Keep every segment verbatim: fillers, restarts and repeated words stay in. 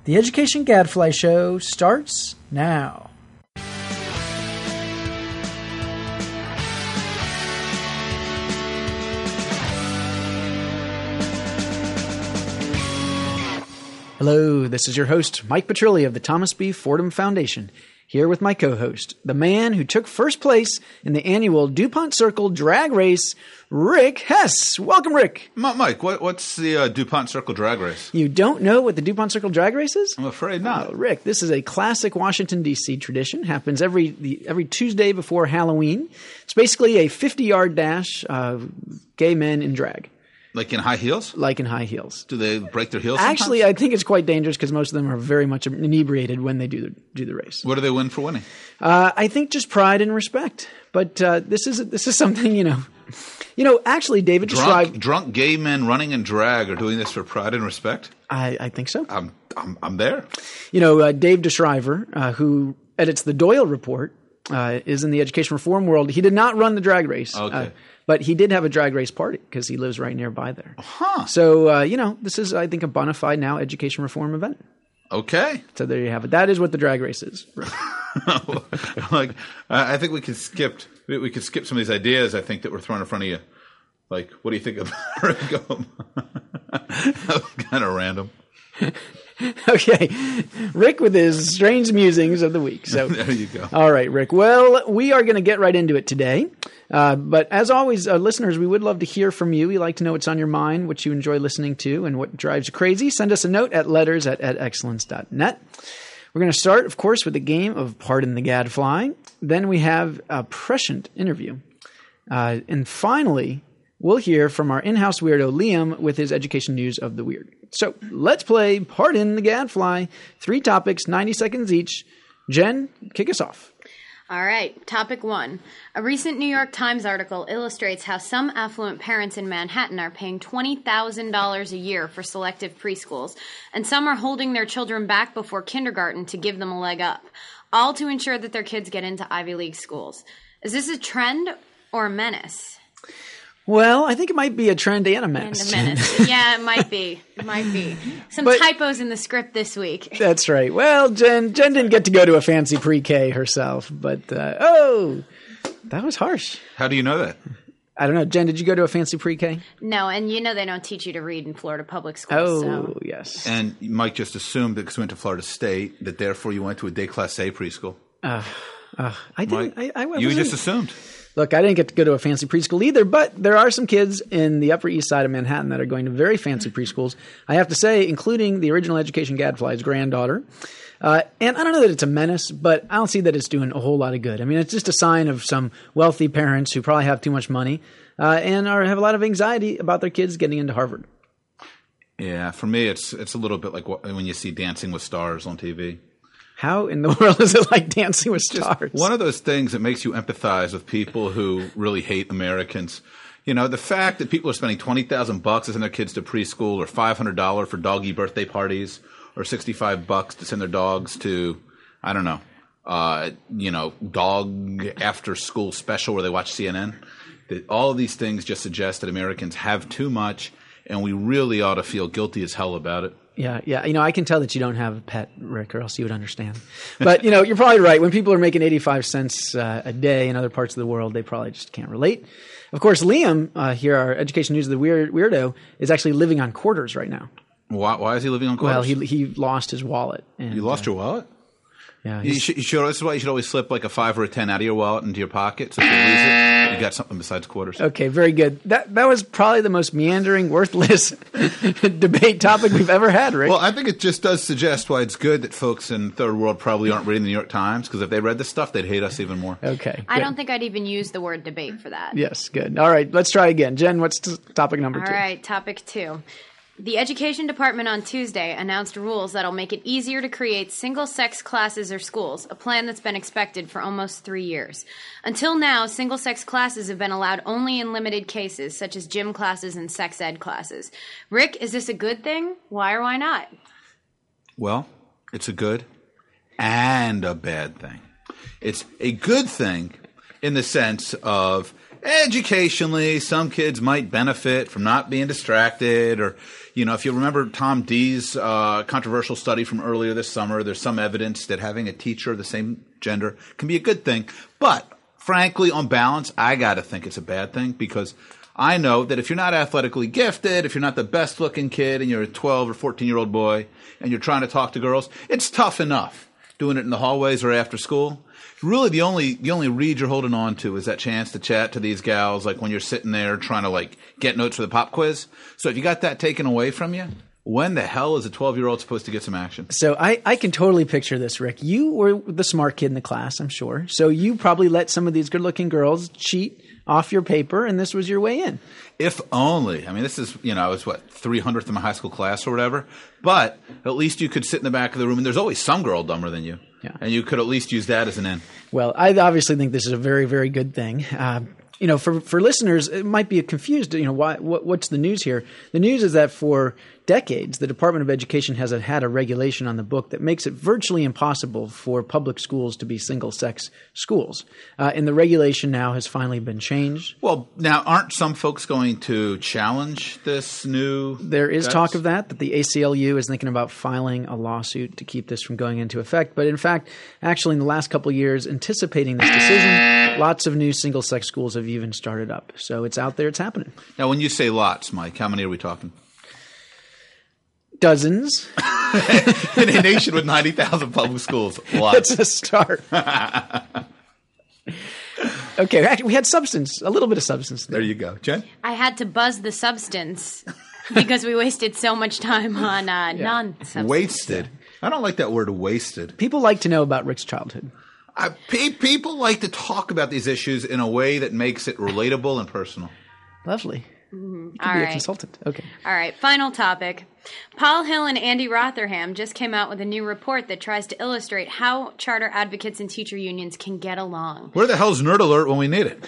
The Education Gadfly Show starts now. Hello, this is your host, Mike Petrilli of the Thomas B. Fordham Foundation, here with my co-host, the man who took first place in the annual DuPont Circle drag race, Rick Hess. Welcome, Rick. Mike, what, what's the uh, DuPont Circle drag race? You don't know what the DuPont Circle drag race is? I'm afraid not. Oh, Rick, this is a classic Washington, D C tradition. Happens every the, every Tuesday before Halloween. It's basically a fifty-yard dash of gay men in drag. Like in high heels? Like in high heels. Do they break their heels Actually, sometimes? I think it's quite dangerous because most of them are very much inebriated when they do the, do the race. What do they win for winning? Uh, I think just pride and respect. But uh, this is this is something, you know. You know, actually, David Drunk, described... drunk gay men running in drag are doing this for pride and respect? I, I think so. I'm I'm, I'm there. You know, uh, Dave DeShriver, uh, who edits the Doyle Report, uh, is in the education reform world. He did not run the drag race. Okay. Uh, But he did have a drag race party because he lives right nearby there. Huh. So, uh, you know, this is, I think, a bona fide now education reform event. Okay. So there you have it. That is what the drag race is. Like, I think we could skip we could skip some of these ideas, I think, that we're throwing in front of you. Like, what do you think of Rick? Kind of random. Okay. Rick with his strange musings of the week. So there you go. All right, Rick. Well, we are going to get right into it today. Uh, but as always, uh, listeners, we would love to hear from you. We like to know what's on your mind, what you enjoy listening to, and what drives you crazy. Send us a note at letters at edexcellence dot net. We're going to start, of course, with the game of Pardon the Gadfly. Then we have a prescient interview. Uh, and finally, we'll hear from our in-house weirdo, Liam, with his education news of the weird. So let's play Pardon the Gadfly. Three topics, ninety seconds each. Jen, kick us off. All right, topic one. A recent New York Times article illustrates how some affluent parents in Manhattan are paying twenty thousand dollars a year for selective preschools, and some are holding their children back before kindergarten to give them a leg up, all to ensure that their kids get into Ivy League schools. Is this a trend or a menace? Well, I think it might be a trend and a menace. And a menace. Yeah, it might be. It might be. Some But- typos in the script this week. That's right. Well, Jen Jen didn't get to go to a fancy pre-K herself, but uh, oh, that was harsh. How do you know that? I don't know. Jen, did you go to a fancy pre-K? No, and you know they don't teach you to read in Florida public schools. Oh, so. yes. And Mike just assumed that because you went to Florida State, that therefore you went to a day class A preschool. Uh, uh, I didn't. Mike, I, I, I you wasn't- just assumed. Look, I didn't get to go to a fancy preschool either, but there are some kids in the Upper East Side of Manhattan that are going to very fancy preschools. I have to say, including the original Education Gadfly's granddaughter. Uh, and I don't know that it's a menace, but I don't see that it's doing a whole lot of good. I mean, it's just a sign of some wealthy parents who probably have too much money uh, and are have a lot of anxiety about their kids getting into Harvard. Yeah, for me, it's it's a little bit like when you see Dancing with Stars on T V. How in the world is it like Dancing with Stars? One of those things that makes you empathize with people who really hate Americans. You know, the fact that people are spending twenty thousand bucks to send their kids to preschool, or five hundred dollars for doggy birthday parties, or sixty-five bucks to send their dogs to, I don't know, uh, you know, dog after school special where they watch C N N. That all of these things just suggest that Americans have too much, and we really ought to feel guilty as hell about it. Yeah, yeah. You know, I can tell that you don't have a pet, Rick, or else you would understand. But, you know, you're probably right. When people are making eighty-five cents uh, a day in other parts of the world, they probably just can't relate. Of course, Liam, uh, here, our Education News of the Weird, Weirdo, is actually living on quarters right now. Why, why is he living on quarters? Well, he he lost his wallet. And, You lost uh, your wallet? Yeah. You he's- should, you should, this is why you should always slip like a five or a ten out of your wallet into your pocket. So if you lose it, you got something besides quarters. Okay, very good. That that was probably the most meandering, worthless debate topic we've ever had, Rick. Well, I think it just does suggest why it's good that folks in third world probably aren't reading the New York Times, because if they read this stuff, they'd hate us even more. okay. I good. don't think I'd even use the word debate for that. Yes, good. All right, let's try again. Jen, what's t- topic number All two? right, topic two. The Education Department on Tuesday announced rules that'll make it easier to create single-sex classes or schools, a plan that's been expected for almost three years. Until now, single-sex classes have been allowed only in limited cases, such as gym classes and sex ed classes. Rick, is this a good thing? Why or why not? Well, it's a good and a bad thing. It's a good thing in the sense of Educationally, some kids might benefit from not being distracted, or, you know, if you remember Tom Dee's uh, controversial study from earlier this summer, there's some evidence that having a teacher of the same gender can be a good thing. But frankly, on balance, I got to think it's a bad thing, because I know that if you're not athletically gifted, if you're not the best looking kid and you're a twelve or fourteen year old boy and you're trying to talk to girls, it's tough enough doing it in the hallways or after school. Really, the only the only read you're holding on to is that chance to chat to these gals, like when you're sitting there trying to like get notes for the pop quiz. So if you got that taken away from you, when the hell is a twelve-year-old supposed to get some action? So I, I can totally picture this, Rick. You were the smart kid in the class, I'm sure. So you probably let some of these good-looking girls cheat off your paper, and this was your way in. If only. I mean, this is, you know, I was, what, three hundredth in my high school class or whatever. But at least you could sit in the back of the room, and there's always some girl dumber than you. Yeah. And you could at least use that as an in. Well, I obviously think this is a very, very good thing. Uh, you know, for for listeners, it might be confused. You know, why? What, what's the news here? The news is that for decades, the Department of Education has had a regulation on the book that makes it virtually impossible for public schools to be single-sex schools. Uh, and the regulation now has finally been changed. Well, now, aren't some folks going to challenge this new? There is text? talk of that, that the A C L U is thinking about filing a lawsuit to keep this from going into effect. But in fact, actually in the last couple of years, anticipating this decision, lots of new single-sex schools have even started up. So it's out there, it's happening. Now, when you say lots, Mike, how many are we talking? Dozens. In a nation with ninety thousand public schools, lots. It's a start. Okay, actually, we had substance, a little bit of substance there. There you go. Jen? I had to buzz the substance because we wasted so much time on uh, Yeah. non-substance. Wasted. I don't like that word, wasted. People like to know about Rick's childhood. I, pe- people like to talk about these issues in a way that makes it relatable and personal. Lovely. You could All be a right. consultant. Okay. All right, final topic. Paul Hill and Andy Rotherham just came out with a new report that tries to illustrate how charter advocates and teacher unions can get along. Where the hell's Nerd Alert when we need it?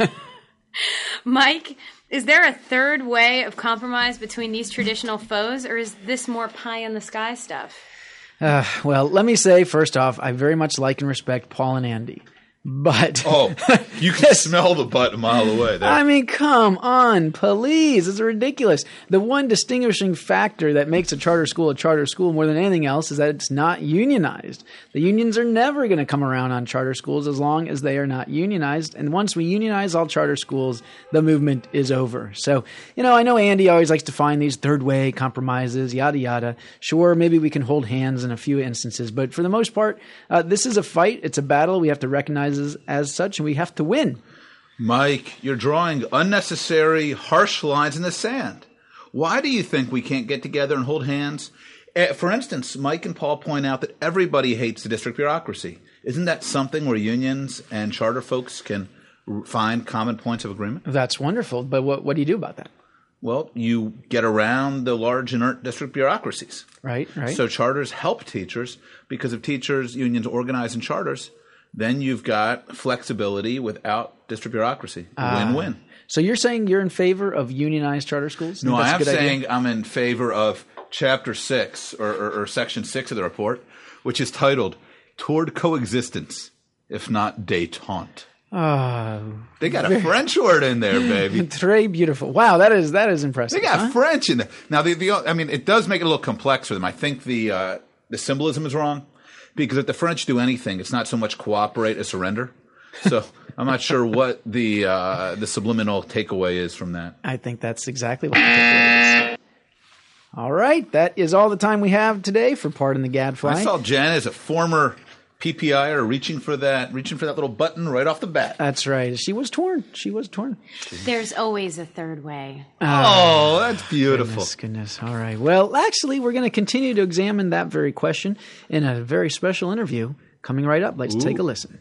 Mike, is there a third way of compromise between these traditional foes, or is this more pie-in-the-sky stuff? Uh, well, let me say, first off, I very much like and respect Paul and Andy. But Oh, you can smell the butt a mile away. There. I mean, come on, please. It's ridiculous. The one distinguishing factor that makes a charter school a charter school more than anything else is that it's not unionized. The unions are never going to come around on charter schools as long as they are not unionized. And once we unionize all charter schools, the movement is over. So, you know, I know Andy always likes to find these third way compromises, yada, yada. Sure, maybe we can hold hands in a few instances. But for the most part, uh, this is a fight. It's a battle. We have to recognize As, as such, and we have to win. Mike, you're drawing unnecessary, harsh lines in the sand. Why do you think we can't get together and hold hands? Uh, for instance, Mike and Paul point out that everybody hates the district bureaucracy. Isn't that something where unions and charter folks can r- find common points of agreement? That's wonderful. But what, what do you do about that? Well, you get around the large inert district bureaucracies. Right, right. So charters help teachers, because if teachers' unions organize in charters, then you've got flexibility without district bureaucracy. Win-win. So you're saying you're in favor of unionized charter schools? No, That's a I'm good idea? saying I'm in favor of Chapter six or, or, or Section six of the report, which is titled Toward Coexistence, if not Détente. Oh, They got a French word in there, baby. très beautiful. Wow, that is that is impressive. They got huh? French in there. Now, the, the I mean, it does make it a little complex for them. I think the uh, the symbolism is wrong, because if the French do anything, it's not so much cooperate as surrender. So I'm not sure what the uh, the subliminal takeaway is from that. I think that's exactly what the takeaway is. All right, that is all the time we have today for Pardon the Gadfly. I saw Jen as a former P P I er reaching for that reaching for that little button right off the bat. That's right. She was torn. She was torn. There's always a third way. Oh, that's beautiful. Goodness, goodness. All right. Well, actually, we're going to continue to examine that very question in a very special interview coming right up. Let's Ooh. take a listen.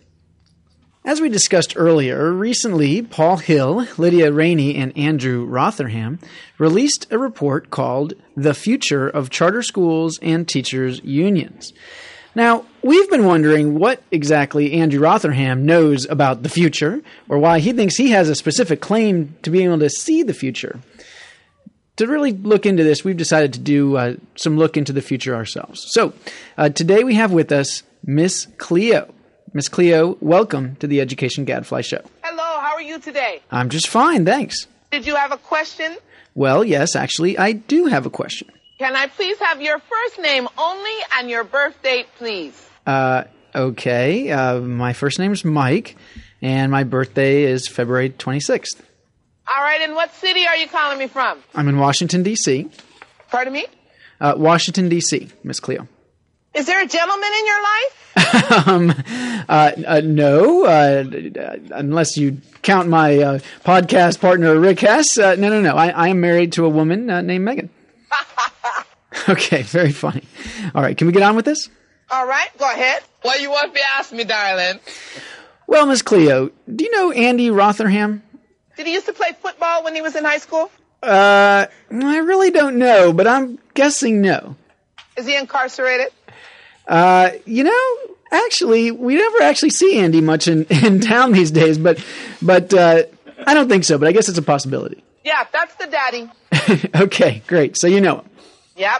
As we discussed earlier, recently, Paul Hill, Lydia Rainey, and Andrew Rotherham released a report called The Future of Charter Schools and Teachers Unions. Now, we've been wondering what exactly Andrew Rotherham knows about the future, or why he thinks he has a specific claim to being able to see the future. To really look into this, we've decided to do uh, some look into the future ourselves. So, uh, today we have with us Miss Cleo. Miss Cleo, welcome to the Education Gadfly Show. Hello, how are you you today? I'm just fine, thanks. Did you have a question? Well, yes, actually, I do have a question. Can I please have your first name only and your birth date, please? Uh, okay. Uh, my first name is Mike, and my birthday is February twenty-sixth. All right, and what city are you calling me from? I'm in Washington, D C Pardon me? Uh, Washington, D C, Miss Cleo. Is there a gentleman in your life? um, uh, uh, no, uh, unless you count my uh, podcast partner, Rick Hess. Uh, no, no, no. I, I am married to a woman uh, named Megan. Okay, very funny. All right, can we get on with this? All right, go ahead. What you want to ask me, darling? Well, Miss Cleo, do you know Andy Rotherham? Did he used to play football when he was in high school? Uh, I really don't know, but I'm guessing no. Is he incarcerated? Uh, you know, actually, we never actually see Andy much in, in town these days, but but uh, I don't think so, but I guess it's a possibility. Yeah, that's the daddy. Okay, great. So you know him. Yep.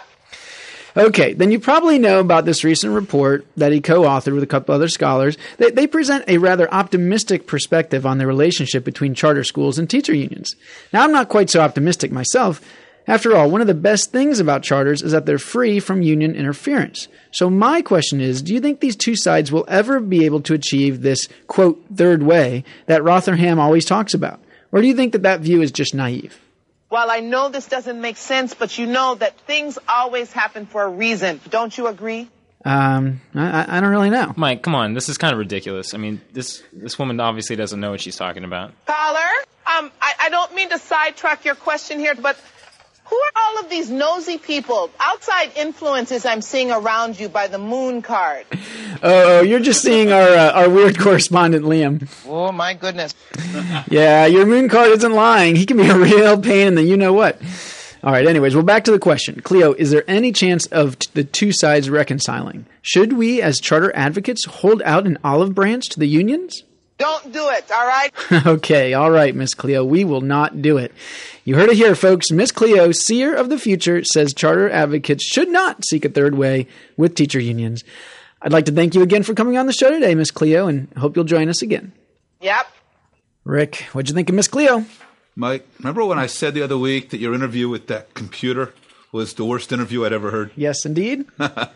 Okay, then you probably know about this recent report that he co-authored with a couple other scholars. They, they present a rather optimistic perspective on the relationship between charter schools and teacher unions. Now, I'm not quite so optimistic myself. After all, one of the best things about charters is that they're free from union interference. So my question is, do you think these two sides will ever be able to achieve this, quote, third way that Rotherham always talks about? Or do you think that that view is just naive? Well, I know this doesn't make sense, but you know that things always happen for a reason. Don't you agree? Um, I, I don't really know. Mike, come on. This is kind of ridiculous. I mean, this this woman obviously doesn't know what she's talking about. Caller, um, I, I don't mean to sidetrack your question here, but who are all of these nosy people, outside influences I'm seeing around you by the moon card? Oh, you're just seeing our uh, our weird correspondent, Liam. Oh, my goodness. Yeah, your moon card isn't lying. He can be a real pain in the you-know-what. All right, anyways, well, back to the question. Cleo, is there any chance of t- the two sides reconciling? Should we, as charter advocates, hold out an olive branch to the unions? Don't do it, all right? Okay, all right, Miss Cleo, we will not do it. You heard it here, folks. Miss Cleo, seer of the future, says charter advocates should not seek a third way with teacher unions. I'd like to thank you again for coming on the show today, Miss Cleo, and hope you'll join us again. Yep. Rick, what'd you think of Miss Cleo? Mike, remember when I said the other week that your interview with that computer was the worst interview I'd ever heard? Yes, indeed.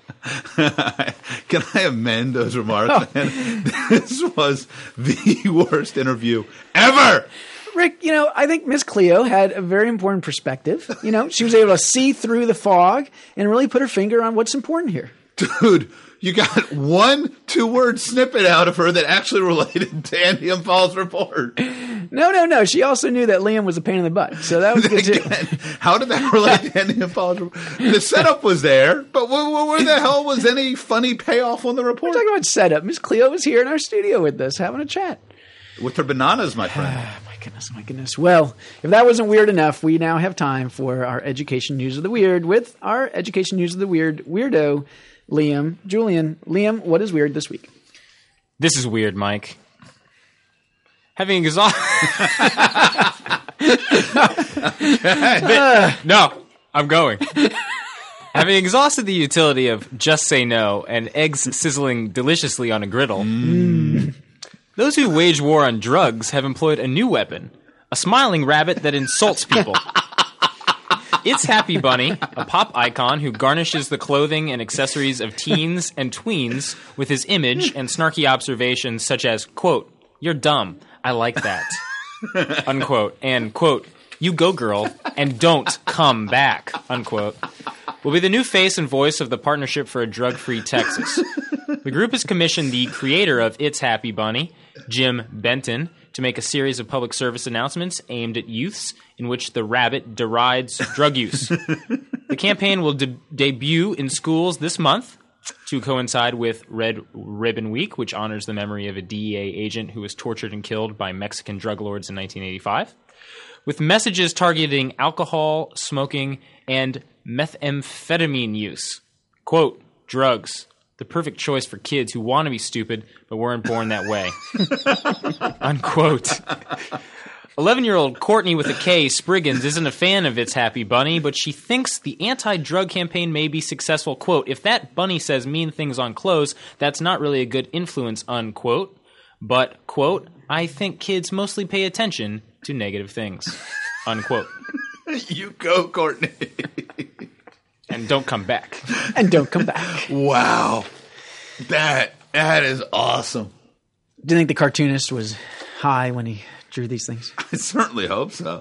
Can I amend those remarks, Oh. man? This was the worst interview ever! Rick, you know, I think Miss Cleo had a very important perspective. You know, she was able to see through the fog and really put her finger on what's important here. Dude, you got one two-word snippet out of her that actually related to Andy Imphal's report. No, no, no. She also knew that Liam was a pain in the butt, so that was good too. Again, how did that relate to Andy Imphal's report? The setup was there, but where, where the hell was any funny payoff on the We're report? talking about setup. Miss Cleo was here in our studio with us, having a chat. With her bananas, my friend. My goodness, my goodness. Well, if that wasn't weird enough, we now have time for our Education News of the Weird with our Education News of the Weird weirdo, Liam Julian. Liam, what is weird this week? This is weird, Mike. Having exhausted... No, I'm going. Having exhausted the utility of Just Say No and eggs sizzling deliciously on a griddle, Mm. those who wage war on drugs have employed a new weapon, a smiling rabbit that insults people. It's Happy Bunny, a pop icon who garnishes the clothing and accessories of teens and tweens with his image and snarky observations such as, quote, "You're dumb. I like that," unquote, and, quote, "You go, girl, and don't come back," unquote, will be the new face and voice of the Partnership for a Drug-Free Texas. The group has commissioned the creator of It's Happy Bunny, Jim Benton, to make a series of public service announcements aimed at youths in which the rabbit derides drug use. The campaign will de- debut in schools this month to coincide with Red Ribbon Week, which honors the memory of a D E A agent who was tortured and killed by Mexican drug lords in nineteen eighty-five, with messages targeting alcohol, smoking, and methamphetamine use. Quote, "Drugs, the perfect choice for kids who want to be stupid but weren't born that way." Unquote. eleven-year-old Courtney with a K Spriggans isn't a fan of It's Happy Bunny, but she thinks the anti-drug campaign may be successful. Quote, "If that bunny says mean things on clothes, that's not really a good influence," unquote. But, quote, I think kids mostly pay attention to negative things. Unquote. You go, Courtney. And don't come back. And don't come back. Wow. That that is awesome. Do you think the cartoonist was high when he drew these things? I certainly hope so.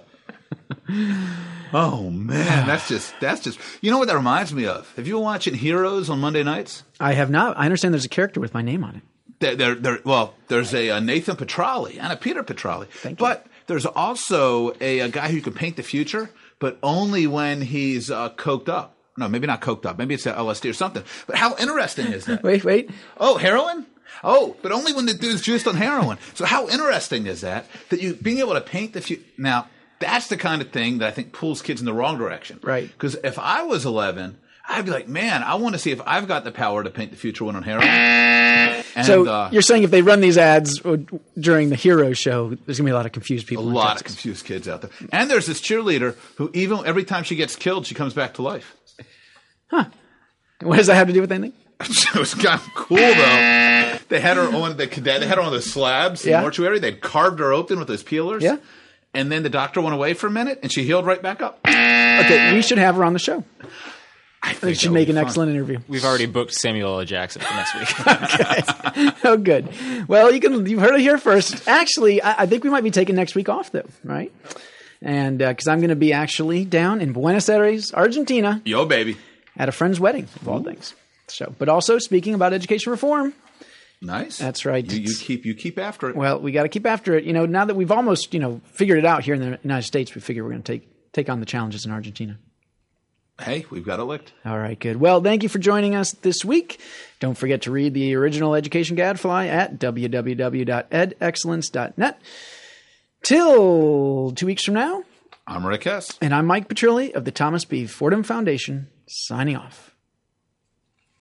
Oh man, that's just that's just you know what that reminds me of? Have you been watching Heroes on Monday nights? I have not. I understand there's a character with my name on it. There, there, there well, there's a, a Nathan Petrali and a Peter Petrali. Thank you. But there's also a, a guy who can paint the future, but only when he's uh, coked up. No, maybe not coked up. Maybe it's L S D or something. But how interesting is that? Wait, wait. Oh, heroin? Oh, but only when the dude's juiced on heroin. So how interesting is that? That you being able to paint the future. Now, that's the kind of thing that I think pulls kids in the wrong direction. Right. Because if I was eleven, I'd be like, man, I want to see if I've got the power to paint the future when on heroin. And, So uh, you're saying if they run these ads during the Hero show, there's going to be a lot of confused a people. in lot of Texas. confused kids out there. And there's this cheerleader who even every time she gets killed, she comes back to life. What does that have to do with anything? It was kind of cool though. They had her on the cadet. They had her on the slabs in Yeah. the mortuary. They'd carved her open with those peelers. Yeah. And then the doctor went away for a minute, and she healed right back up. Okay, we should have her on the show. I We think should that make would an be fun. excellent interview. We've already booked Samuel L. Jackson for next week. Oh, good. Well, you can. You've heard it here first. Actually, I, I think we might be taking next week off, though, right? And because uh, I'm going to be actually down in Buenos Aires, Argentina, Yo, baby. at a friend's wedding, of all things. So, but also speaking about education reform. Nice. That's right. You, you keep you keep after it. Well, we got to keep after it. You know, now that we've almost you know figured it out here in the United States, we figure we're going to take take on the challenges in Argentina. Hey, we've got it licked. All right, good. Well, thank you for joining us this week. Don't forget to read the original Education Gadfly at w w w dot ed excellence dot net. Till two weeks from now, I'm Rick Hess. and I'm Mike Petrilli of the Thomas B. Fordham Foundation, signing off.